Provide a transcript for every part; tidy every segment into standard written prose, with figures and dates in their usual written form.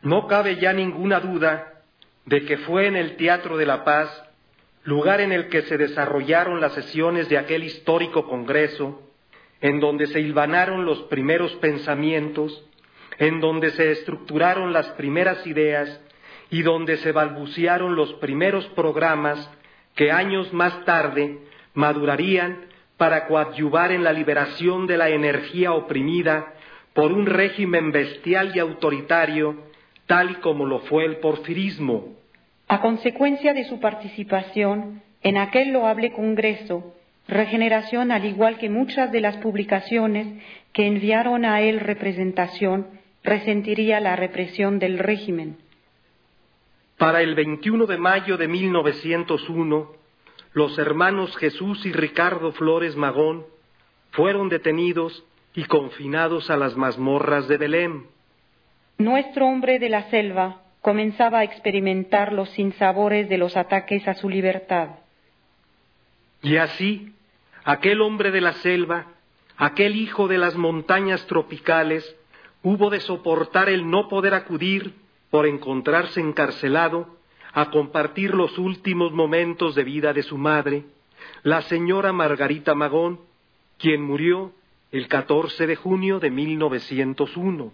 No cabe ya ninguna duda de que fue en el Teatro de la Paz, lugar en el que se desarrollaron las sesiones de aquel histórico congreso, en donde se hilvanaron los primeros pensamientos, en donde se estructuraron las primeras ideas y donde se balbucearon los primeros programas que años más tarde madurarían para coadyuvar en la liberación de la energía oprimida por un régimen bestial y autoritario, tal y como lo fue el porfirismo. A consecuencia de su participación en aquel loable congreso, Regeneración, al igual que muchas de las publicaciones que enviaron a él representación, resentiría la represión del régimen. Para el 21 de mayo de 1901, los hermanos Jesús y Ricardo Flores Magón fueron detenidos y confinados a las mazmorras de Belém. Nuestro hombre de la selva comenzaba a experimentar los sinsabores de los ataques a su libertad. Y así, aquel hombre de la selva, aquel hijo de las montañas tropicales, hubo de soportar el no poder acudir, por encontrarse encarcelado, a compartir los últimos momentos de vida de su madre, la señora Margarita Magón, quien murió el 14 de junio de 1901.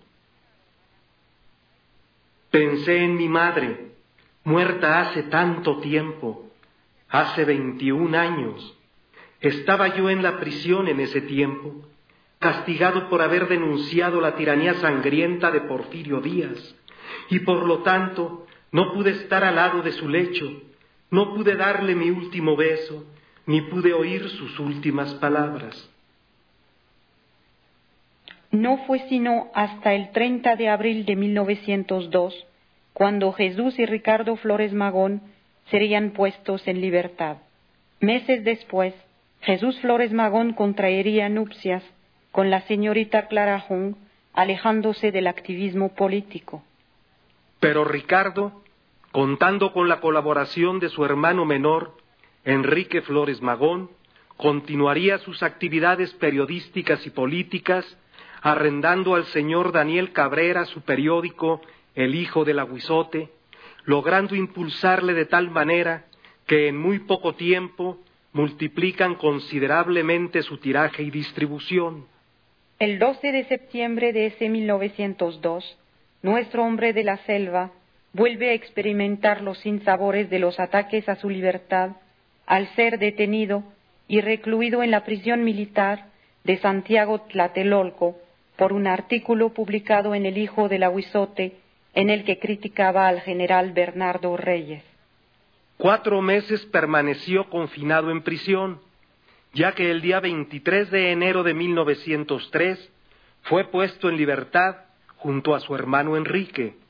Pensé en mi madre, muerta hace tanto tiempo, hace 21 años. Estaba yo en la prisión en ese tiempo, castigado por haber denunciado la tiranía sangrienta de Porfirio Díaz, y por lo tanto no pude estar al lado de su lecho, no pude darle mi último beso, ni pude oír sus últimas palabras. No fue sino hasta el 30 de abril de 1902, cuando Jesús y Ricardo Flores Magón serían puestos en libertad. Meses después, Jesús Flores Magón contraería nupcias con la señorita Clara Jung, alejándose del activismo político. Pero Ricardo, contando con la colaboración de su hermano menor, Enrique Flores Magón, continuaría sus actividades periodísticas y políticas, arrendando al señor Daniel Cabrera su periódico El Hijo del Aguizote, logrando impulsarle de tal manera que en muy poco tiempo multiplican considerablemente su tiraje y distribución. El 12 de septiembre de ese 1902, nuestro hombre de la selva vuelve a experimentar los sinsabores de los ataques a su libertad al ser detenido y recluido en la prisión militar de Santiago Tlatelolco por un artículo publicado en El Hijo del Aguizote en el que criticaba al general Bernardo Reyes. 4 meses permaneció confinado en prisión, ya que el día 23 de enero de 1903 fue puesto en libertad junto a su hermano Enrique.